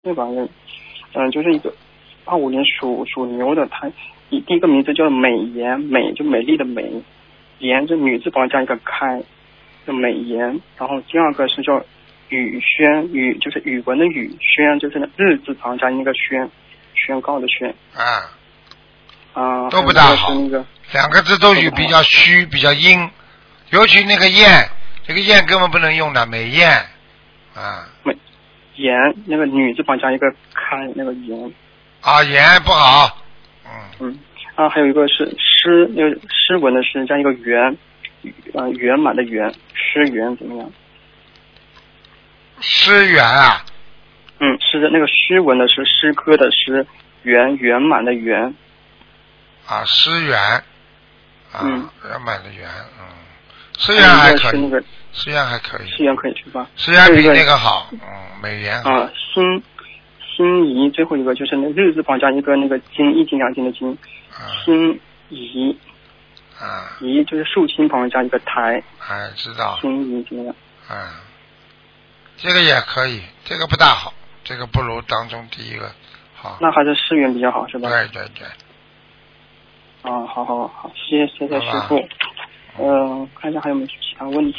那个人，就是一个85年属牛的，他第一个名字叫美颜，美就美丽的美，颜就女字旁加一个开，叫美颜。然后第二个是叫宇轩，宇就是语文的宇，轩就是日字旁加一个宣，宣告的宣。 都不大好。 那个两个字都比较虚，比较阴，尤其那个燕，这个燕根本不能用的，美艳美颜那个女字旁加一个开，那个颜颜不好。 还有一个是诗，那个诗文的诗加一个圆，圆满的圆，诗圆怎么样？ 诗圆啊？ 是那个诗文的诗，诗歌的诗，圆满的圆。 诗圆。圆满的圆。诗圆还可以。诗圆还可以。 诗圆可以是吧？ 诗圆比那个好。美颜好。 心仪，最后一个就是那日字旁加一个那个金，一金两金的金。心仪。仪就是竖心旁加一个台。 知道。 心仪怎么样？ 这个也可以，这个不大好，这个不如当中第一个好。 那还是诗圆比较好是吧？ 对。 好，谢谢师傅。看一下还有没有其他问题。